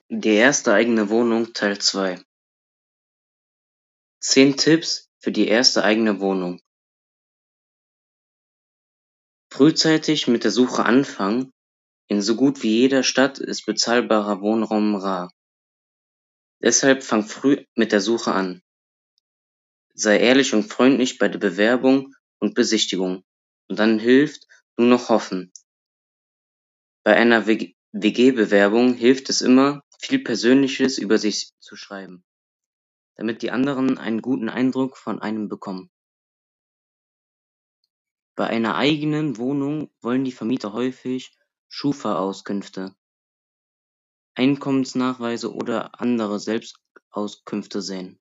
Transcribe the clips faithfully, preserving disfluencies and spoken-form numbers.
Die erste eigene Wohnung Teil zwei. Zehn Tipps für die erste eigene Wohnung. Frühzeitig mit der Suche anfangen. In so gut wie jeder Stadt ist bezahlbarer Wohnraum rar. Deshalb fang früh mit der Suche an. Sei ehrlich und freundlich bei der Bewerbung und Besichtigung. Und dann hilft nur noch hoffen. Bei einer W G-Bewerbung hilft es immer, viel Persönliches über sich zu schreiben, damit die anderen einen guten Eindruck von einem bekommen. Bei einer eigenen Wohnung wollen die Vermieter häufig Schufa-Auskünfte, Einkommensnachweise oder andere Selbstauskünfte sehen.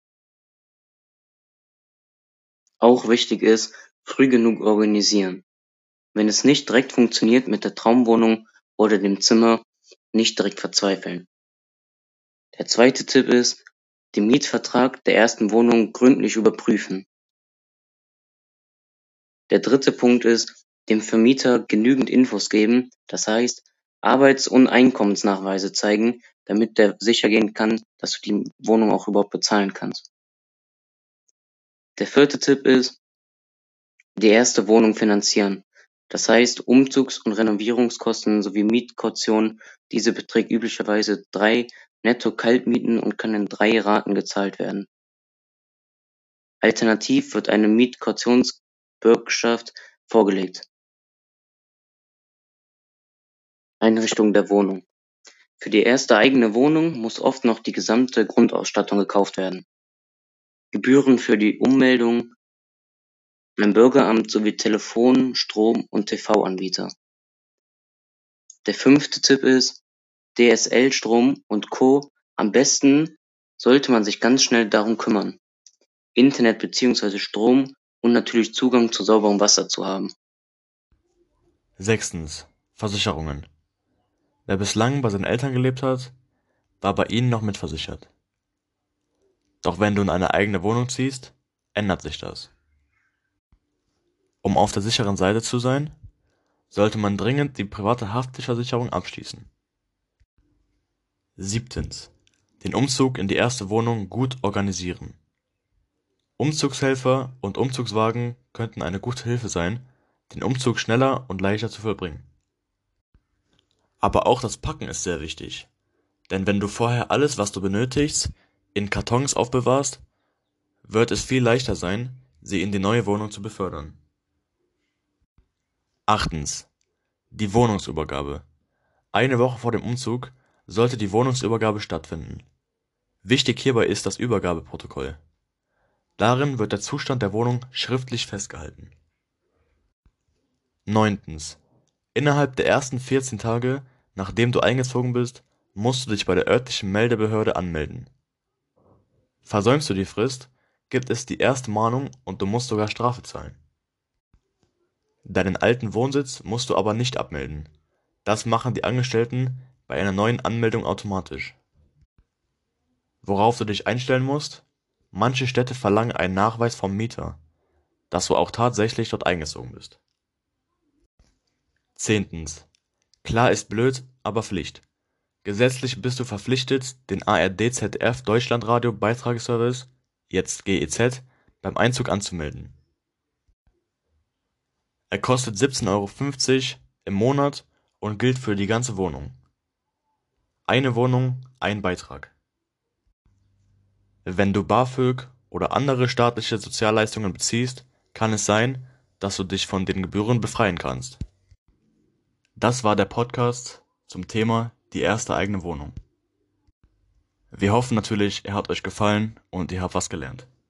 Auch wichtig ist, früh genug organisieren. Wenn es nicht direkt funktioniert mit der Traumwohnung oder dem Zimmer, nicht direkt verzweifeln. Der zweite Tipp ist, den Mietvertrag der ersten Wohnung gründlich überprüfen. Der dritte Punkt ist, dem Vermieter genügend Infos geben, das heißt, Arbeits- und Einkommensnachweise zeigen, damit der sicher gehen kann, dass du die Wohnung auch überhaupt bezahlen kannst. Der vierte Tipp ist, die erste Wohnung finanzieren. Das heißt, Umzugs- und Renovierungskosten sowie Mietkaution, diese beträgt üblicherweise drei Netto-Kaltmieten und kann in drei Raten gezahlt werden. Alternativ wird eine Mietkautionsbürgschaft vorgelegt. Einrichtung der Wohnung. Für die erste eigene Wohnung muss oft noch die gesamte Grundausstattung gekauft werden. Gebühren für die Ummeldung beim Bürgeramt sowie Telefon-, Strom- und T V-Anbieter. Der fünfte Tipp ist, D S L-Strom und Co. Am besten sollte man sich ganz schnell darum kümmern, Internet bzw. Strom und natürlich Zugang zu sauberem Wasser zu haben. Sechstens. Versicherungen. Wer bislang bei seinen Eltern gelebt hat, war bei ihnen noch mitversichert. Doch wenn du in eine eigene Wohnung ziehst, ändert sich das. Um auf der sicheren Seite zu sein, sollte man dringend die private Haftpflichtversicherung abschließen. Siebtens. Den Umzug in die erste Wohnung gut organisieren. Umzugshelfer und Umzugswagen könnten eine gute Hilfe sein, den Umzug schneller und leichter zu vollbringen. Aber auch das Packen ist sehr wichtig, denn wenn du vorher alles, was du benötigst, in Kartons aufbewahrst, wird es viel leichter sein, sie in die neue Wohnung zu befördern. Achtens. Die Wohnungsübergabe. Eine Woche vor dem Umzug sollte die Wohnungsübergabe stattfinden. Wichtig hierbei ist das Übergabeprotokoll. Darin wird der Zustand der Wohnung schriftlich festgehalten. Neuntens. Innerhalb der ersten vierzehn Tage, nachdem du eingezogen bist, musst du dich bei der örtlichen Meldebehörde anmelden. Versäumst du die Frist, gibt es die erste Mahnung und du musst sogar Strafe zahlen. Deinen alten Wohnsitz musst du aber nicht abmelden. Das machen die Angestellten bei einer neuen Anmeldung automatisch. Worauf du dich einstellen musst? Manche Städte verlangen einen Nachweis vom Mieter, dass du auch tatsächlich dort eingezogen bist. Zehntens. Klar ist blöd, aber Pflicht. Gesetzlich bist du verpflichtet, den A R D Z D F Deutschlandradio Beitragsservice, jetzt G E Z, beim Einzug anzumelden. Er kostet siebzehn Euro fünfzig im Monat und gilt für die ganze Wohnung. Eine Wohnung, ein Beitrag. Wenn du BAföG oder andere staatliche Sozialleistungen beziehst, kann es sein, dass du dich von den Gebühren befreien kannst. Das war der Podcast zum Thema die erste eigene Wohnung. Wir hoffen natürlich, er hat euch gefallen und ihr habt was gelernt.